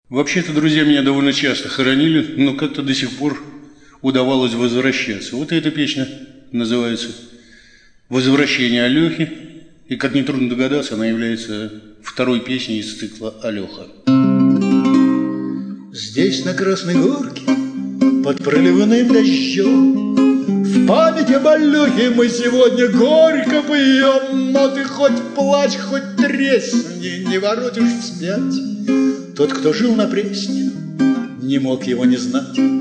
Вообще-то, друзья, меня довольно часто хоронили, но как-то до сих пор удавалось возвращаться. Вот и эта песня называется «Возвращение Алёхи». И, как нетрудно догадаться, она является второй песней из цикла «Алёха». Здесь, на Красной Горке, под проливным дождем, в память об Алёхе мы сегодня горько поем. Но ты хоть плачь, хоть тресни, не воротишь вспять. Тот, кто жил на Пресне, не мог его не знать.